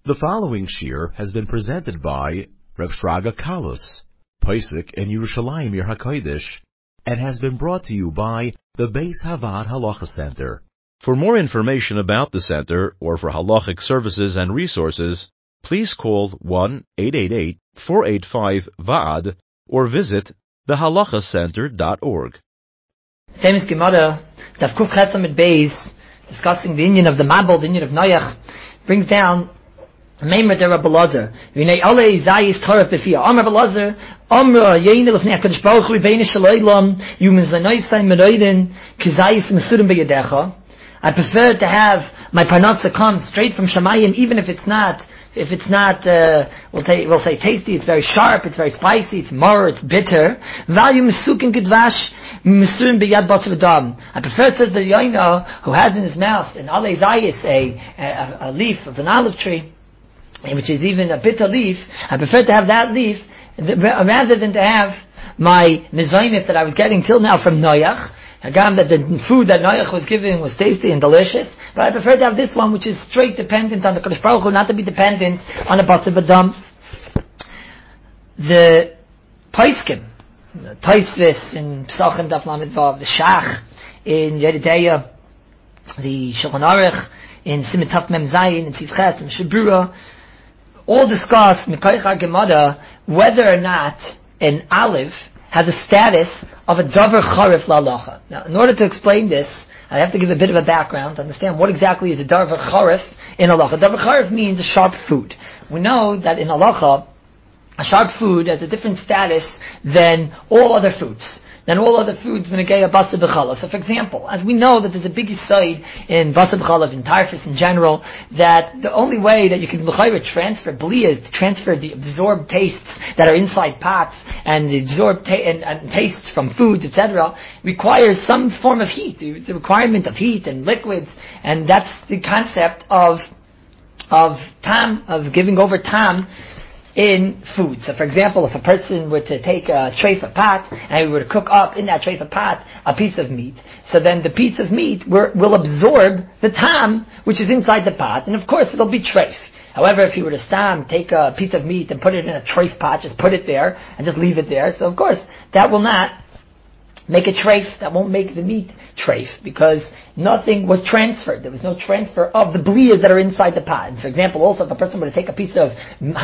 The following shir has been presented by Rav Shraga Kalus, Pesach in Yerushalayim Yer HaKodesh, and has been brought to you by the Beis Havad Halacha Center. For more information about the center or for halachic services and resources, please call 1-888-485-VAAD or visit thehalachacenter.org. Famous Gemara, Daf Kuf Chetzah mit Beis, discussing the Indian of the Mabul, the Indian of Noach, brings down Meimer der Rabbi Lazar. V'nei alei zayis taraf b'fiyah. Amar Rabbi Lazar, Amra yeine l'fnei HaKadosh Baruch Hu v'beinu shalaylam, yumen zaynoisai meroiden, kizayis mesurim b'yadecha. I prefer to have my parnasa come straight from Shamayim, even if it's not, we'll say tasty, it's very sharp, it's very spicy, it's mar, it's bitter. Value mesukin gedvash, mesurim b'yad batz v'dam. I prefer, says the Yoina, who has in his mouth an alei zayis, a leaf of an olive tree, which is even a bitter leaf. I prefer to have that leaf rather than to have my mezainis that I was getting till now from Noach. Again, that the food that Noach was giving was tasty and delicious, but I prefer to have this one, which is straight dependent on the Kadosh Baruch Hu, not to be dependent on a Batz B'dam. The Paiskim, the Taisvis in Pesachim Daf Lamed Vav, the Shach in Yerideya, the Shulchan Aruch in Siman Taf Mem Zayin, in Tzivchet, in Shibura, all discuss Mikoich HaGemara whether or not an olive has a status of a davar charif la'alacha. Now, in order to explain this, I have to give a bit of a background to understand what exactly is a davar charif in halacha. Davar charif means a sharp food. We know that in halacha, a sharp food has a different status than all other foods. Then all other foods v'negei basar b'chalav. So, for example, as we know that there's a big side in basar b'chalav, in tarfus in general, that the only way that you can transfer bliyah, to transfer the absorbed tastes that are inside pots and the absorbed and tastes from foods, etc., requires some form of heat. It's a requirement of heat and liquids, and that's the concept of tam, of giving over tam in food. So, for example, if a person were to take a treif pot and he were to cook up in that treif pot a piece of meat, so then the piece of meat will absorb the tam which is inside the pot, and of course it'll be treif. However, if you were to take a piece of meat and put it in a treif pot, just put it there and just leave it there, so of course that will not make a treif, that won't make the meat treif, because nothing was transferred. There was no transfer of the bliyas that are inside the pot. And for example, also if a person were to take a piece of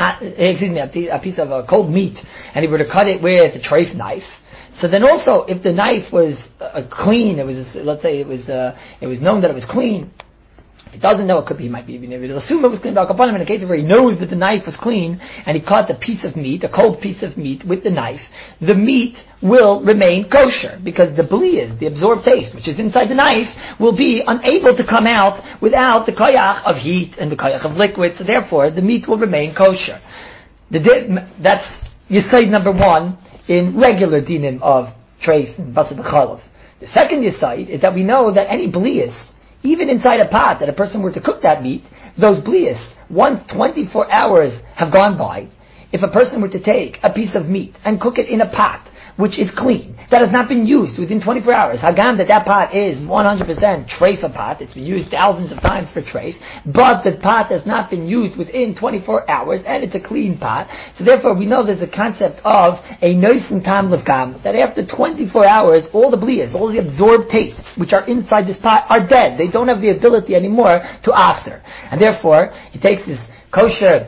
cold meat and he were to cut it with a treif knife, so then also if the knife was clean, let's say it was known that it was clean. If he doesn't know, it could be, he might be even able to assume it was clean. But in a case where he knows that the knife was clean and he cut a piece of meat, a cold piece of meat with the knife, the meat will remain kosher because the bliyah, the absorbed taste, which is inside the knife, will be unable to come out without the koyach of heat and the koyach of liquid. So therefore, the meat will remain kosher. That's yesod number one in regular dinim of treif and basar b'chalav. The second yesod is that we know that any bliyas, even inside a pot, that a person were to cook that meat, those bliyas, once 24 hours have gone by, if a person were to take a piece of meat and cook it in a pot, which is clean, that has not been used within 24 hours, hagam that pot is 100% treifa pot, it's been used thousands of times for treif, but the pot has not been used within 24 hours, and it's a clean pot, so therefore we know there's a concept of a noisen tam levgam, that after 24 hours, all the bliyas, all the absorbed tastes, which are inside this pot, are dead. They don't have the ability anymore to aser. And therefore, he takes this kosher,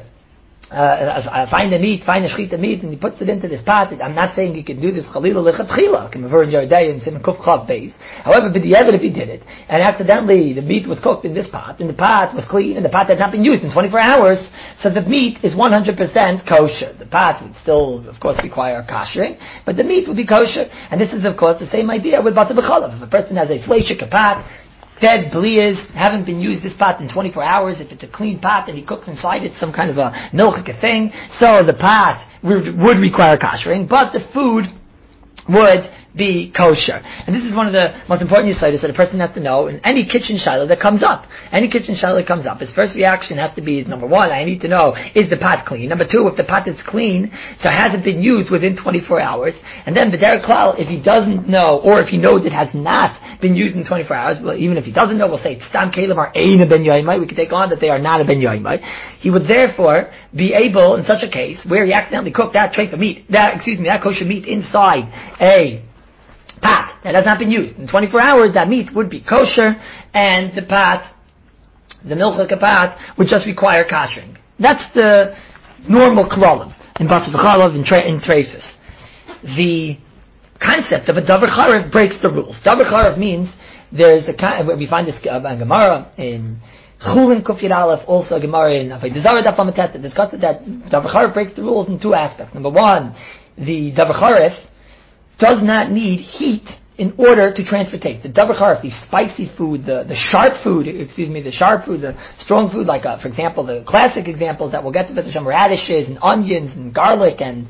find the shechita meat, and he puts it into this pot. I'm not saying he can do this chalila lechatchila, k'mever in Yerdei and Siman Kuf Chav Beis. However, b'diavad if he did it, and accidentally the meat was cooked in this pot, and the pot was clean, and the pot had not been used in 24 hours, so the meat is 100% kosher. The pot would still, of course, require koshering, but the meat would be kosher. And this is, of course, the same idea with basar b'chalav. If a person has a fleishik pot, dead bliyas, haven't been used this pot in 24 hours, if it's a clean pot and he cooks inside it some kind of a milchik thing, so the pot would require koshering, but the food would be kosher. And this is one of the most important yesodis that a person has to know in any kitchen shiloh that comes up. Any kitchen shiloh that comes up, his first reaction has to be, number one, I need to know, is the pot clean? Number two, if the pot is clean, so has it been used within 24 hours? And then, b'derech klal, if he doesn't know, or if he knows it has not been used in 24 hours. Well, even if he doesn't know, we'll say it's Stam Kelim are Ein Ben Yoimai. We can take on that they are not a Ben Yoimai. He would therefore be able, in such a case, where he accidentally cooked that tray of meat, that kosher meat inside a pot that has not been used in 24 hours, that meat would be kosher, and the pot, the milchik pot, would just require koshering. That's the normal klalim in Basar V'chalav, in Treifus. The concept of a davar charev breaks the rules. Davar charev means there's we find this in Gemara in Chulin Kuf Yud Aleph, also a Gemara in Avodah Zarah Daf Lamed that discusses that davar charev breaks the rules in two aspects. Number one, the davar charev does not need heat in order to transfer taste. The davar charev, the spicy food, the sharp food, the strong food, like for example, the classic examples that we'll get to, some radishes and onions and garlic and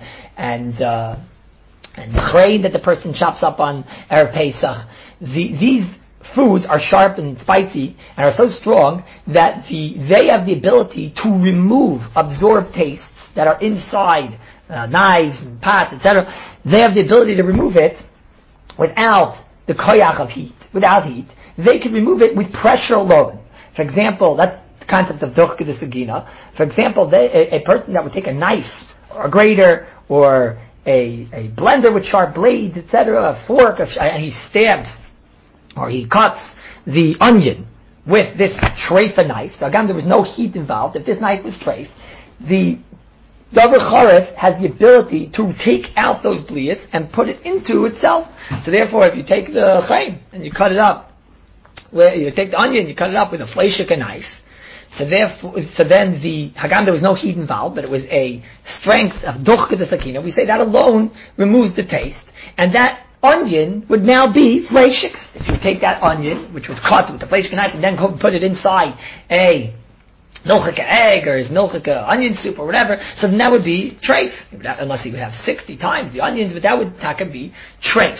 grain that the person chops up on Erev Pesach. These foods are sharp and spicy and are so strong that they have the ability to absorb tastes that are inside knives and pots, etc. They have the ability to remove it without the koyach of heat, without heat. They can remove it with pressure alone. For example, that's the concept of dochke de sagina. For example, a person that would take a knife or a grater or a blender with sharp blades, etc., a fork, and he stabs or he cuts the onion with this treifa knife. So again, there was no heat involved. If this knife was treif, the davar charev has the ability to take out those blias and put it into itself. So therefore, if you take the chaim and you cut it up, where you take the onion, you cut it up with a fleishika knife. So then the Hagam, there was no heat involved, but it was a strength of dochke de sakina. We say that alone removes the taste, and that onion would now be fleishiks. If you take that onion, which was cut with the fleishika knife, and then go put it inside a milchika egg or his milchika onion soup or whatever, so then that would be treif. Unless he would have 60 times the onions, but that would taka be treif.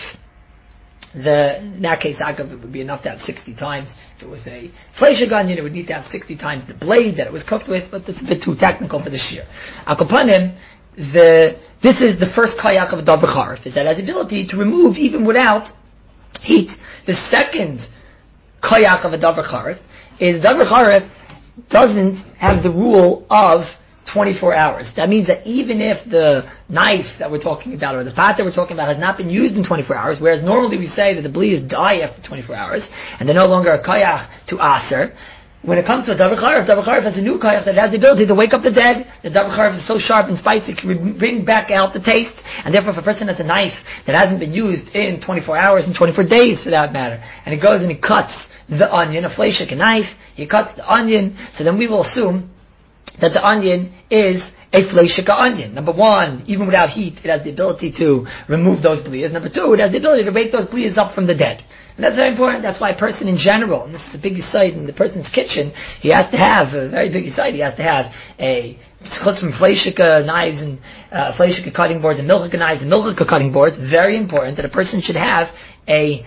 In that case, it would be enough to have 60 times. If it was a fleishig onion, it would need to have 60 times the blade that it was cooked with, but it's a bit too technical for this year. Akapanim, this is the first kayak of a davar charev, is that it has the ability to remove even without heat. The second kayak of a davar charev is davar charev doesn't have the rule of 24 hours. That means that even if the knife that we're talking about or the pot that we're talking about has not been used in 24 hours, whereas normally we say that the blias die after 24 hours and they're no longer a kayach to aser, when it comes to a davar charev has a new kayach that has the ability to wake up the dead. The davar charev is so sharp and spicy it can bring back out the taste, and therefore if a person has a knife that hasn't been used in 24 hours and 24 days for that matter, and he goes and he cuts the onion, a fleishik, a knife, he cuts the onion, so then we will assume that the onion is a fleishika onion. Number one, even without heat, it has the ability to remove those blias. Number two, it has the ability to wake those blias up from the dead. And that's very important. That's why a person in general, and this is a big site in the person's kitchen, he has to have a very big site. He has to have a chutz from fleishika knives and fleishika cutting boards and milchika knives and milchika cutting boards. Very important that a person should have a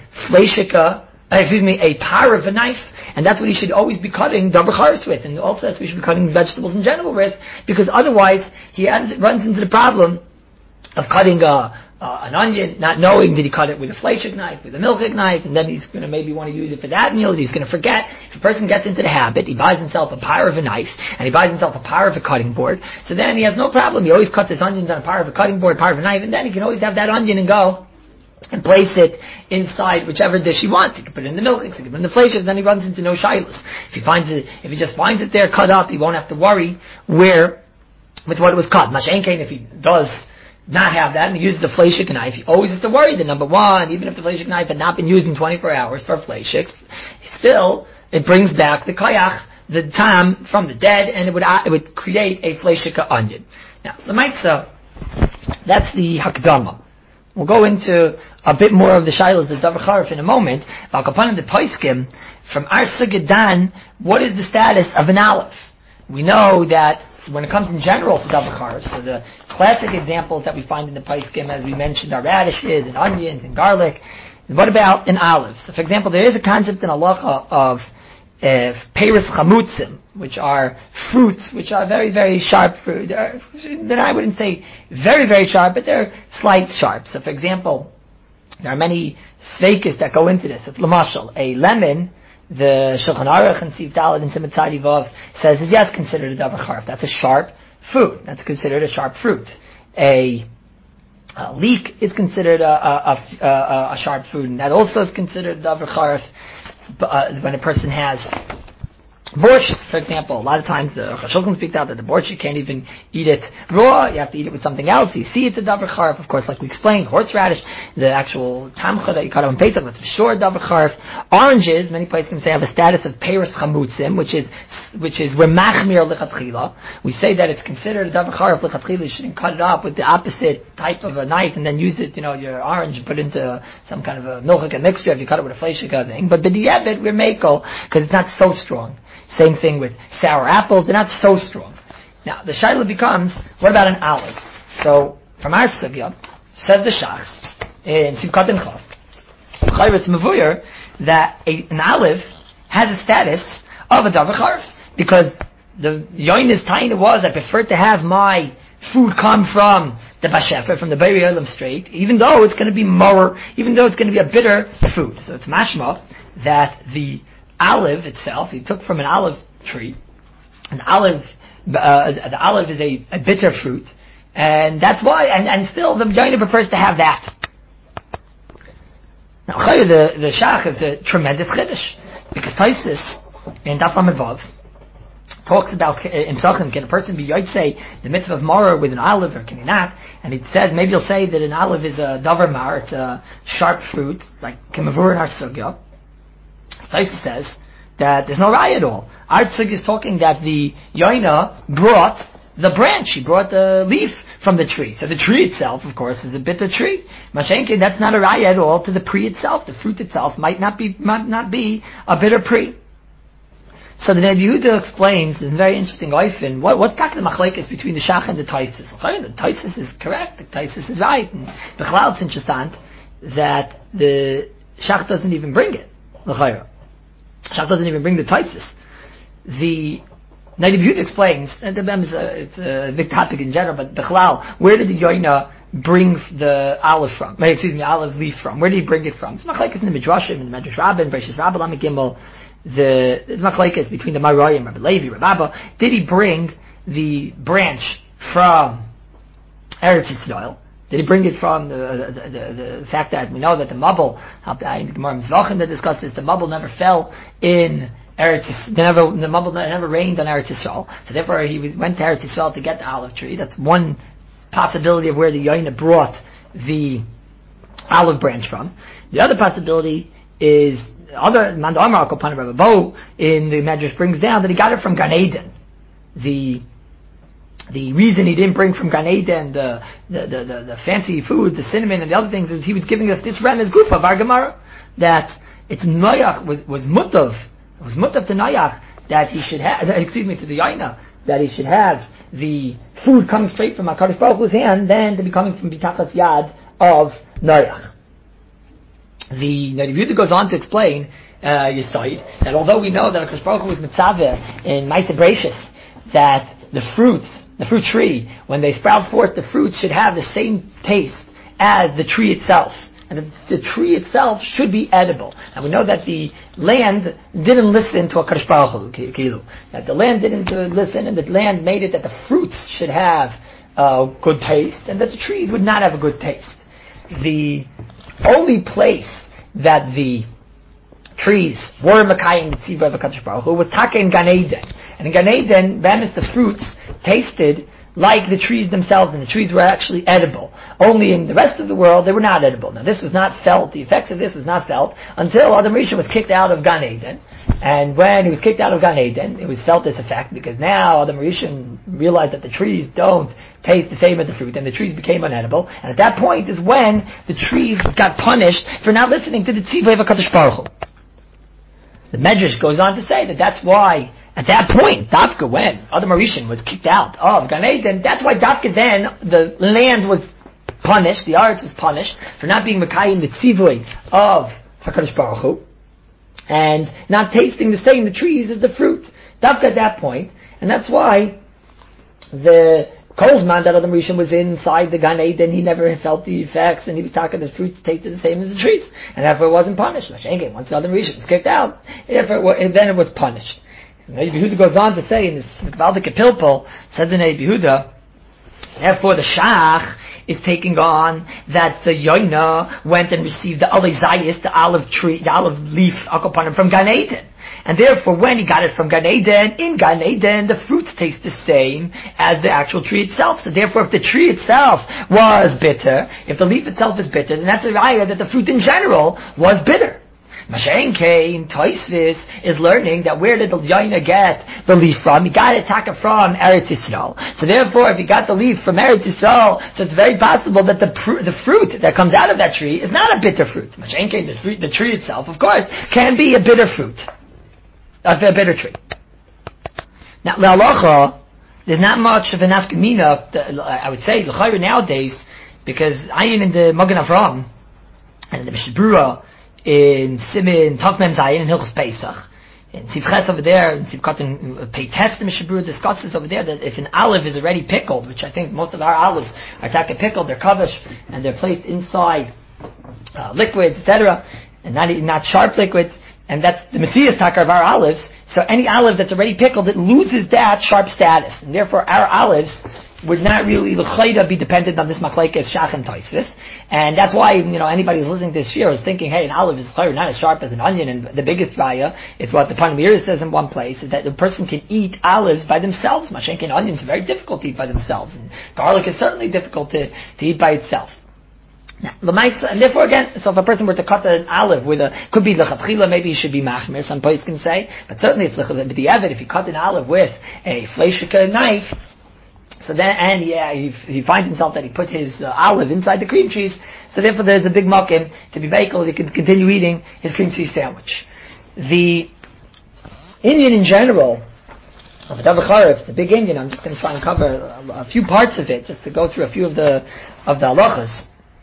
par of a knife. And that's what he should always be cutting davar charev with, and also that's what he should be cutting vegetables in general with, because otherwise he runs into the problem of cutting an onion, not knowing did he cut it with a fleishik knife, with a milchik knife, and then he's going to maybe want to use it for that meal, he's going to forget. If a person gets into the habit, he buys himself a par of a knife, and he buys himself a par of a cutting board, so then he has no problem. He always cuts his onions on a par of a cutting board, par of a knife, and then he can always have that onion and go and place it inside whichever dish he wants. He can put it in the milk, he can put it in the fleishes, then he runs into no shilas. If he just finds it there cut up, he won't have to worry with what it was cut. Mashenkein, if he does not have that and he uses the fleishik knife, he always has to worry that number one, even if the fleishik knife had not been used in 24 hours for fleishik, still it brings back the kayach, the tam from the dead, and it would create a fleishika onion. Now, the Lemaitza, that's the hakdama. We'll go into a bit more of the shilas of davar charev in a moment. Upon the Paiskim, from our Sugadan, what is the status of an aleph? We know that when it comes in general to davar charev, so the classic examples that we find in the Paiskim, as we mentioned, are radishes and onions and garlic. What about an aleph? So, for example, there is a concept in halacha of peiros chamutzim, which are fruits which are very, very sharp fruit. Then I wouldn't say very, very sharp, but they're slight sharp. So, for example, There are many sveikis that go into this. It's Lamashal. A lemon, the Shulchan Aruch and Siv Daled and Simon Tzadi Vav says is yes considered a davar charf. That's a sharp food. That's considered a sharp fruit. A leek is considered a sharp food, and that also is considered davar charf. When a person has borscht, for example, a lot of times the Chashulchan speaks out that the borscht you can't even eat it raw. You have to eat it with something else. You see it's a davar charf, of course, like we explained. Horseradish, the actual tamcha that you cut on Pesach, that's for sure davar charf. Oranges, many places can say have a status of peiros chamutzim, which is remachmir lichatchila. We say that it's considered a davar charf lichatchila. You shouldn't cut it up with the opposite type of a knife and then use it. Your orange put into some kind of a milchik mixture if you cut it with a fleishika thing. But b'diavad we're makel because it's not so strong. Same thing with sour apples; they're not so strong. Now the shaila becomes, what about an olive? So from our sugya, says the Shach in Sivkat and Chaf, it's mevuyer that an olive has a status of a davar charf because the yoin is tiny was I prefer to have my food come from the bashefer, from the Be'eri Olam straight, even though it's going to be more, even though it's going to be a bitter food. So it's mashma that the olive itself, he took from an olive tree. The olive is a bitter fruit, and that's why. And still, the Yoina prefers to have that. Now, the Shach is a tremendous chiddush because Taisus in Daf Lamed Vav talks about in Pesachim, can a person be yotzei the mitzvah of maror with an olive or can he not? And it says maybe you'll say that an olive is a davar mar, it's a sharp fruit like kemavur in our sugya. Taisus says that there's no raya at all. Our tzug is talking that the Yoina brought the branch, he brought the leaf from the tree. So the tree itself, of course, is a bitter tree. Mashenke, that's not a raya at all to the pri itself. The fruit itself might not be a bitter pri. So the Rebbe Yehuda explains in very interesting oifin what's the machlekes between the Shach and the Taisus. The Taisus is correct, the Taisus is right, and the Chalal it's interesting that the Shach doesn't even bring it. Shach doesn't even bring the Taisus. The Rebbe Yehuda explains, and it's a big topic in general, but Bechlal, where did the Yoina bring the olive from? Olive leaf from? Where did he bring it from? It's machlekes in the Midrashim, in the Medrash Rabbah, Bereshis Rabbah, Lamed Gimel. It's machlekes between the Marayim, Rabbi Levi, Rabbi Abba. Did he bring the branch from Eretz Yisrael? Did he bring it from the fact that we know that the Mabul, I think the Gemara Mizrachim that discussed this, the Mabul never fell in Eretz Yisrael, the Mabul never rained on Eretz Yisrael, so therefore he went to Eretz Yisrael to get the olive tree. That's one possibility of where the Yoina brought the olive branch from. The other possibility is other Manda Amar Kopan Rabbi Bo in the Medrash brings down that he got it from Gan Eden. The reason he didn't bring from Gan Eden the fancy food, the cinnamon and the other things, is he was giving us this remez gufa of our Gemara that it's Noach was mutav. It was mutav to Noach that he should have. To the Yaina that he should have the food coming straight from HaKadosh Baruch Hu's hand, than to be coming from Bitachas Yad of Noach. The Rebbe Yehuda goes on to explain Yisoid that although we know that HaKadosh Baruch Hu was mitzaveh in Ma'aseh Bereishis that the fruit tree, when they sprout forth, the fruit should have the same taste as the tree itself, and the tree itself should be edible. And we know that the land didn't listen to HaKadosh Baruch Hu, that the land didn't listen, and the land made it that the fruits should have good taste, and that the trees would not have a good taste. The only place that the trees were Makayim the Tzivah of HaKadosh Baruch Hu was Taka in Gan Eden. And in Gan Eden, the fruits tasted like the trees themselves, and the trees were actually edible. Only in the rest of the world, they were not edible. Now this was not felt, the effects of this was not felt, until Adam Rishon was kicked out of Gan Eden. And when he was kicked out of Gan Eden, it was felt this effect, because now Adam Rishon realized that the trees don't taste the same as the fruit, and the trees became unedible. And at that point is when the trees got punished for not listening to the Tzivah of HaKadosh Baruch Hu. The Medrash goes on to say that that's why, at that point, Dafka, when Adam Rishon was kicked out of Gan Eden, that's why Dafka then, the land was punished, the Aretz was punished, for not being Mekayim the Tzivah of HaKadosh Baruch Hu, and not tasting the same, the trees, as the fruit. Dafka at that point, and that's why the Kolzman, that Adam Rishon was inside the Gan Eden, he never felt the effects, and he was talking the fruits tasted the same as the trees, and therefore it wasn't punished. Once Adam Rishon was kicked out, then it was punished. And Rabbi Yehuda goes on to say in this Gvaldik Pilpul, said the Rabbi Yehuda, therefore the Shach is taking on that the Yoina went and received the Alizayis, the olive tree, the olive leaf, Akopanim, from Gan Eden. And therefore, when he got it from Gan Eden, in Gan Eden, the fruits taste the same as the actual tree itself. So therefore, if the tree itself was bitter, if the leaf itself is bitter, then that's a raya that the fruit in general was bitter. Mashen Kain, Toisvis, is learning that where did the Yaina get the leaf from? He got it from Eretz Yisrael. So therefore, if he got the leaf from Eretz Yisrael, so it's very possible that the fruit that comes out of that tree is not a bitter fruit. Mashen Kain, the tree itself, of course, can be a bitter fruit. A bitter tree. Now, L'Halacha, there's not much of an afkamina, I would say, l'chayr nowadays, because Ayin in the Magen Avraham, and the Mishnah Berurah, in Simin, Tavmem Zayin, in Hilchos Pesach, in Tzivches over there, in Tzivkot Peites, the Mishnah Berurah discusses over there that if an olive is already pickled, which I think most of our olives are pickled, they're kavish, and they're placed inside liquids, etc., and not sharp liquids, and that's the Metzias Takar of our olives. So any olive that's already pickled, it loses that sharp status, and therefore our olives would not really l'chayda be dependent on this machlekes Shach and Tosfos, and that's why anybody who's listening to this year is thinking, hey, an olive is not as sharp as an onion, and the biggest raya, it's what the Panamir says in one place, is that the person can eat olives by themselves. Mashenkin onions are very difficult to eat by themselves, and garlic is certainly difficult to eat by itself. Now, and therefore again, so if a person were to cut an olive with could be lechatchila, maybe he should be machmir, some places can say, but certainly it's b'diavad, if you cut an olive with a fleshika knife, so then, he finds himself that he put his olive inside the cream cheese, so therefore there's a big mukim to be bakel, he can continue eating his cream cheese sandwich. The Indian in general, of the Charev, the big Indian, I'm just going to try and cover a few parts of it, just to go through a few of the halachas.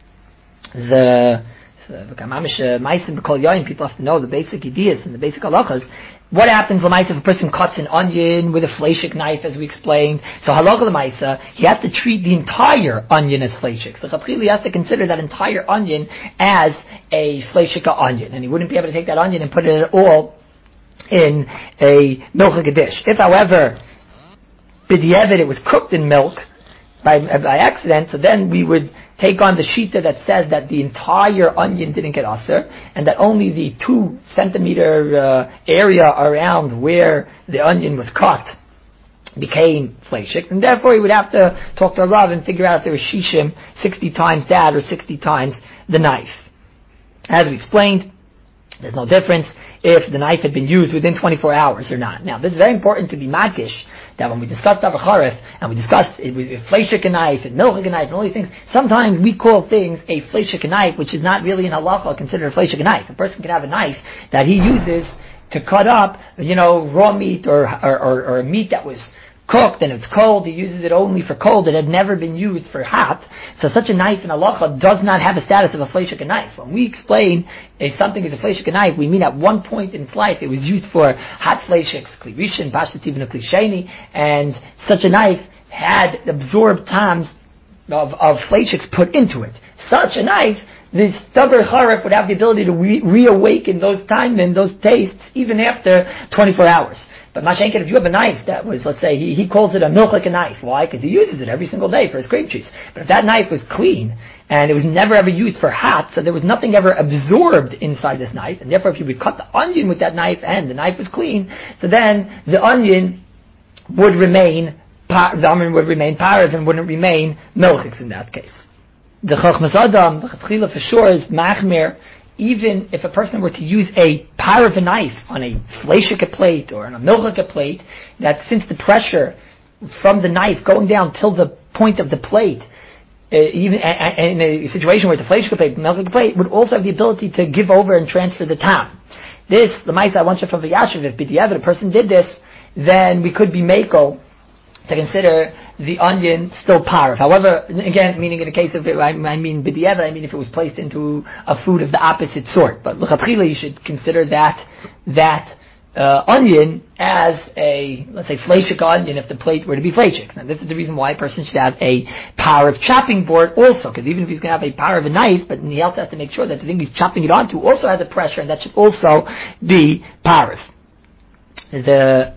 People have to know the basic ideas and the basic halachas. What happens if a person cuts an onion with a fleshik knife, as we explained? So halacha l'maisa, he has to treat the entire onion as fleshik. So he has to consider that entire onion as a fleshika onion, and he wouldn't be able to take that onion and put it at all in a milchik dish. If, however, b'diavad it was cooked in milk by accident, so then we would take on the shita that says that the entire onion didn't get aser, and that only the 2 centimeter area around where the onion was cut became fleshik, and therefore he would have to talk to a Rav and figure out if there was shishim 60 times that or 60 times the knife. As we explained, there's no difference if the knife had been used within 24 hours or not. Now, this is very important to be madgish, that when we discuss Davar Charef, and we discuss fleshik knife and milchik knife and all these things, sometimes we call things a fleshik knife, which is not really in halacha considered a fleshik knife. A person can have a knife that he uses to cut up, raw meat or meat that was cooked and it's cold. He uses it only for cold. It had never been used for hot. So such a knife in halacha does not have a status of a fleshik knife. When we explain something is a fleshik knife, we mean at one point in its life it was used for hot fleshiks, kli rishon, pashtus even a kli sheni, and such a knife had absorbed tams of fleshiks put into it. Such a knife, this Davar Charef would have the ability to reawaken those time and those tastes even after 24 hours. But Mashenkin, if you have a knife that was, let's say, he calls it a milchik knife. Why? Because he uses it every single day for his cream cheese. But if that knife was clean, and it was never ever used for hot, so there was nothing ever absorbed inside this knife, and therefore if you would cut the onion with that knife and the knife was clean, so then the onion would remain parav and wouldn't remain milchik in that case. The Chochmas Adam, the Chatchila for sure is machmir, even if a person were to use a parav knife on a fleshika plate or on a milchika plate, that since the pressure from the knife going down till the point of the plate, even in a situation where the fleshika plate, the milchika plate, would also have the ability to give over and transfer the tam. This, the Maisa I once heard from V'yashiv, if b'diavad a person did this, then we could be makel to consider the onion still parav. However, again, meaning in the case of it, I mean b'diavad, I mean if it was placed into a food of the opposite sort. But l'chatchila, you should consider that onion as a, let's say, fleshik onion if the plate were to be fleshik. Now, this is the reason why a person should have a power of chopping board also, because even if he's going to have a power of a knife, but he also has to make sure that the thing he's chopping it onto also has a pressure, and that should also be power. The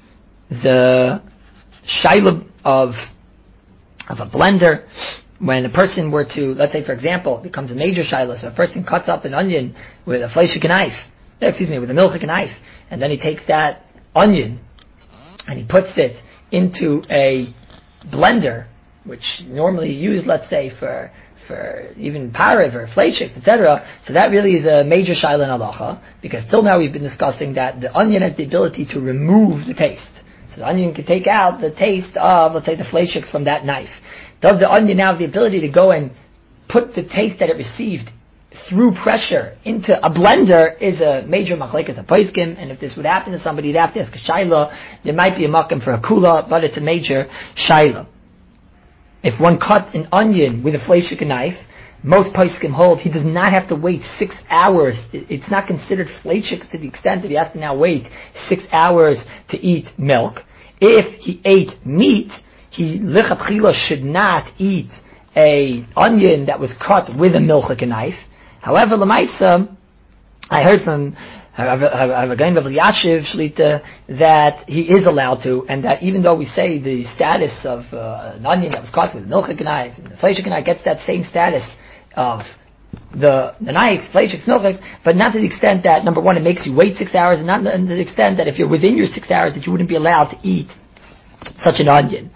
shaila of a blender, when a person were to, let's say, for example, it becomes a major shaila, so a person cuts up an onion with a fleshik knife, with a milchik knife, and then he takes that onion and he puts it into a blender, which normally used, let's say, for even parav or fleshik, etc. So that really is a major shaila in halacha, because till now we've been discussing that the onion has the ability to remove the taste. So the onion can take out the taste of, let's say, the fleshiks from that knife. Does the onion now have the ability to go and put the taste that it received through pressure into a blender? Is a major machlekes a poskim, and if this would happen to somebody, you'd have to ask a shaila. There might be a makom for a kula, but it's a major shaila. If one cuts an onion with a fleshik knife, most poskim hold he does not have to wait 6 hours. It's not considered fleshik to the extent that he has to now wait 6 hours to eat milk. If he ate meat, he lichatchila should not eat a onion that was cut with a milchik knife. However, Lamaisa, I heard from Havagan of Yashiv Shlita that he is allowed to, and that even though we say the status of an onion that was cut with a milchik knife, and the fleshik knife gets that same status of the knife, fleshik, milchik, but not to the extent that, number one, it makes you wait 6 hours, and not to the extent that if you're within your 6 hours that you wouldn't be allowed to eat such an onion.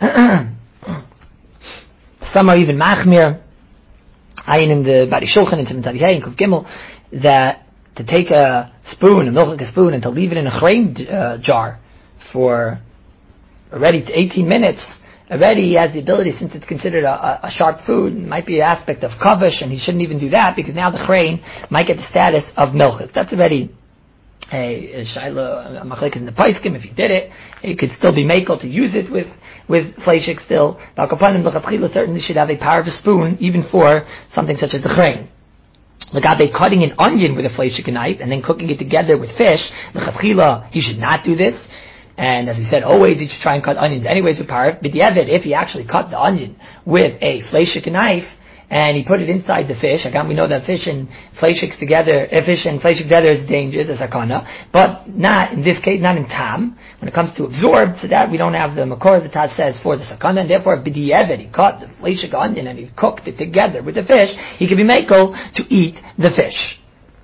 Some are even machmir. Ayin in the Bari Shulchan in Simon Tadiyah in Kuf Gimel, that to take a spoon, a milchik spoon, and to leave it in a chrein jar for already 18 minutes, already he has the ability, since it's considered a sharp food, it might be an aspect of kavish, and he shouldn't even do that, because now the chrein might get the status of milchik. That's already a shaila, a machlekes in the poskim. If he did it, it could still be makel to use it with fleshik still. Balkapanim l'chatchila certainly should have a power of a spoon, even for something such as the chrein. L'gabe cutting an onion with a fleshik knife and then cooking it together with fish, l'chatchila he should not do this. And as we said, always he should try and cut onions anyways with power. But if he actually cut the onion with a fleshik knife and he put it inside the fish, again we know that fish and fleshik together is dangerous, it's sakana, but not in this case, not in tam. When it comes to absorbed, so that we don't have the makor the Taz says for the sakana, and therefore b'di'evet he cut the fleshik onion and he cooked it together with the fish, he can be makel to eat the fish.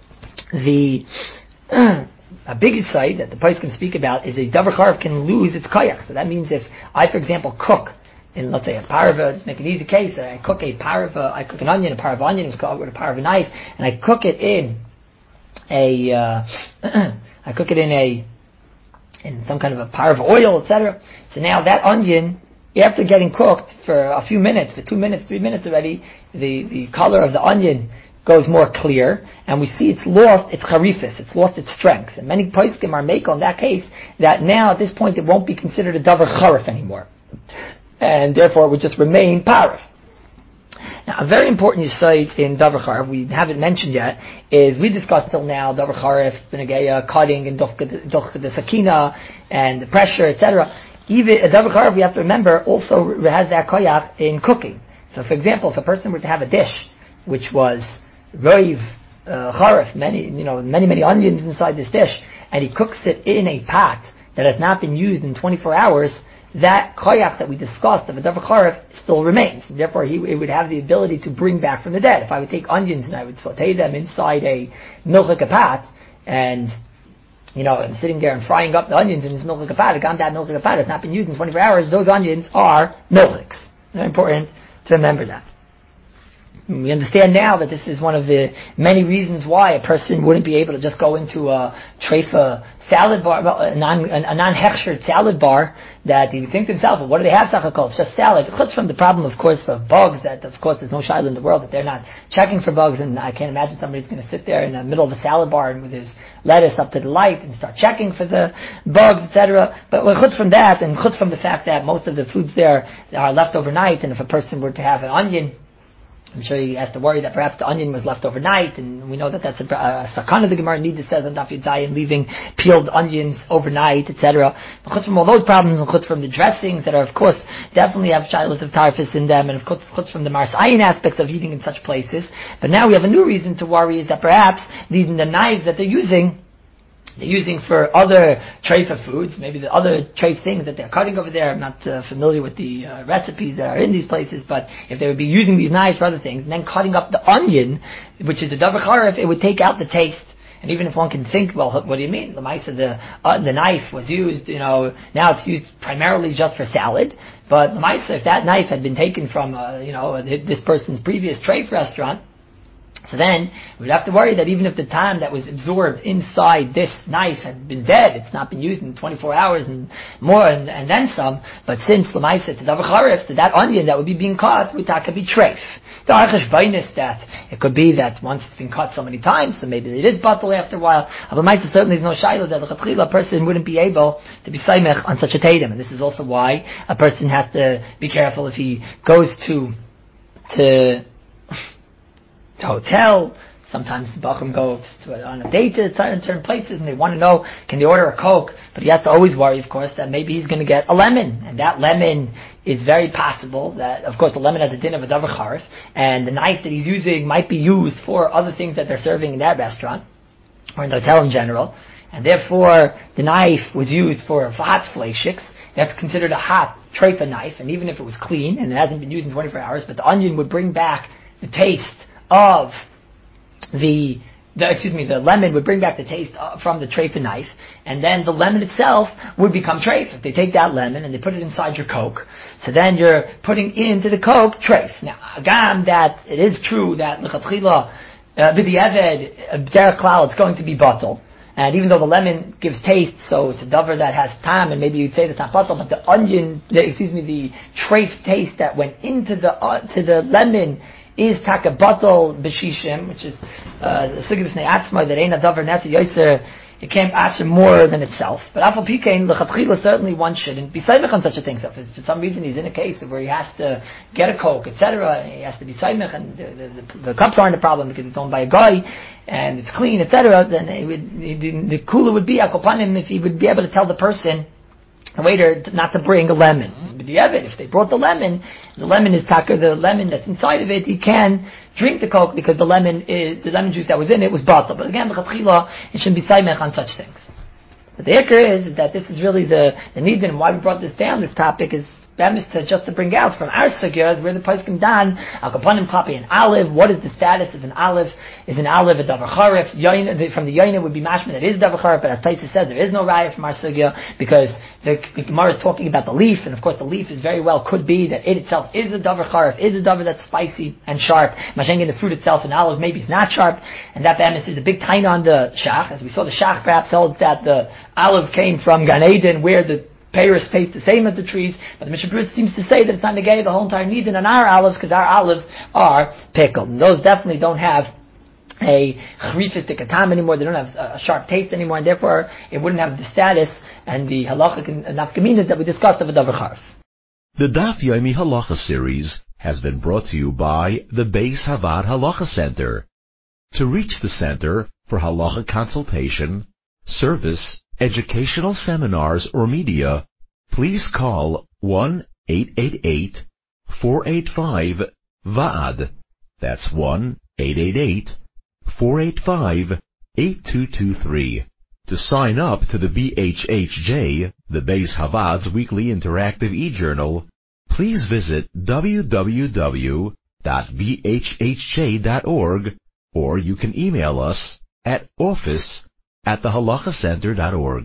A big insight that the place can speak about is a davar charav can lose its koyach. So that means if I, for example, cook in, let's say, a parava, let's make an easy case, I cook an onion, a parava onion is called with a parava knife, and I cook it in in some kind of a parava oil, etc. So now that onion, after getting cooked for a few minutes, for 2 minutes, 3 minutes already, the color of the onion goes more clear, and we see it's lost its charifis, it's lost its strength. And many poskim are makel in that case, that now at this point it won't be considered a davar charif anymore. And therefore it would just remain parif. Now, a very important insight in davar charif, we haven't mentioned yet, is we discussed till now davar charif, benegeya, cutting, and doch the sakina, and the pressure, etc. Even a davar charif, we have to remember, also has that koyach in cooking. So for example, if a person were to have a dish which was roiv charif, many onions inside this dish, and he cooks it in a pot that has not been used in 24 hours, that koyach that we discussed of a davar charif still remains. Therefore, it would have the ability to bring back from the dead. If I would take onions and I would saute them inside a milchik pot, and I'm sitting there and frying up the onions in this milchik pot, that milchik pot has not been used in 24 hours, those onions are milchiks. Very important to remember that. We understand now that this is one of the many reasons why a person wouldn't be able to just go into a treifa salad bar, a non-hechshered salad bar, that he would think to himself, well, what do they have, Sachakol? It's just salad. It's from the problem, of course, of bugs, that, of course, there's no shayla in the world that they're not checking for bugs, and I can't imagine somebody's going to sit there in the middle of a salad bar and with his lettuce up to the light and start checking for the bugs, etc. But chutz from that, and chutz from the fact that most of the foods there are left overnight, and if a person were to have an onion I'm sure he has to worry that perhaps the onion was left overnight, and we know that that's a sakana. The Gemara Nida says on Daf Yudzayin, leaving peeled onions overnight, etc. Chutz from all those problems, and chutz from the dressings that are, of course, definitely have shilas of tarfus in them, and of course, chutz from the Maras Ayin aspects of eating in such places. But now we have a new reason to worry, is that perhaps even the knives that they're using for other treifa foods, maybe the other treif things that they're cutting over there. I'm not familiar with the recipes that are in these places, but if they would be using these knives for other things, and then cutting up the onion, which is a davar charif, it would take out the taste. And even if one can think, well, what do you mean? The knife was used, now it's used primarily just for salad. But if that knife had been taken from, this person's previous treif restaurant, so then we'd have to worry that even if the time that was absorbed inside this knife had been dead, it's not been used in 24 hours and more and then some, but since Lamaisa to davar charif, to that onion that would be being cut, would that could be treif. The archesh beinus that it could be that once it's been cut so many times, so maybe it is bottle after a while. But Lamaisa certainly is no shayla that a person wouldn't be able to be saimech on such a tatum, and this is also why a person has to be careful if he goes to hotel. Sometimes the Bachram go on a date to certain places and they want to know, can they order a Coke? But he has to always worry, of course, that maybe he's going to get a lemon. And that lemon is very possible that, of course, the lemon has a din of a davar charif, and the knife that he's using might be used for other things that they're serving in that restaurant, or in the hotel in general. And therefore, the knife was used for hot fleishiks. That's considered a hot treifa knife, and even if it was clean and it hasn't been used in 24 hours, but the onion would bring back the taste of the lemon would bring back the taste from the treifa knife, and then the lemon itself would become treif. If they take that lemon and they put it inside your Coke, so then you're putting into the Coke treif. Now, agam, that it is true that l'chatchila b'di'eved derech klal it's going to be bottled, and even though the lemon gives taste, so it's a davar that has tam, and maybe you'd say it's not bottled, but the treif taste that went into the lemon is takabatal b'shishim, which is the sugya b'snei atzma that ain't a davar nasa yoser. It can't answer more than itself. But afal pikein l'chatchila certainly one shouldn't be saimech on such a thing. So if for some reason he's in a case where he has to get a Coke, etc., he has to be saimech, and the cups aren't a problem because it's owned by a guy and it's clean, etc., then the cooler would be akopanim if he would be able to tell the person, the waiter, not to bring a lemon. But if they brought the lemon is taka, the lemon that's inside of it, he can drink the Coke because the lemon juice that was in it was bottled. But again, the chatchila, it shouldn't be saimech on such things. But the ikr is that this is really the need, and why we brought this down. This topic is just to bring out from our sugyas where the poskim dan al kapanim klapi an olive. What is the status of an olive? Is an olive a davar charif? From the yoina would be mashman that is davar charif, but as Taisa says, there is no raya from our sugya because the Gemara is talking about the leaf, and of course the leaf is very well could be that it itself is a davar charif, is a davar that's spicy and sharp. Mashengin, the fruit itself, an olive maybe is not sharp, and that bemis is a big taina on the shach. As we saw, the shach perhaps holds that the olive came from Gan Eden, where the Paris tastes the same as the trees, but the Mishnah Berurah seems to say that it's not negated the whole entire Nidin on our olives because our olives are pickled. And those definitely don't have a chrifistic atam anymore, they don't have a sharp taste anymore, and therefore it wouldn't have the status and the halachic and nafkaminas that we discussed of a davar charif. The Daf Yomi Halacha series has been brought to you by the Beis Havad Halacha Center. To reach the center for halacha consultation, service, educational seminars, or media, please call 1-888-485-VAAD. That's 1-888-485-8223. To sign up to the BHHJ, the Beis Havad's weekly interactive e-journal, please visit www.bhhj.org, or you can email us at office@thehalachacenter.org.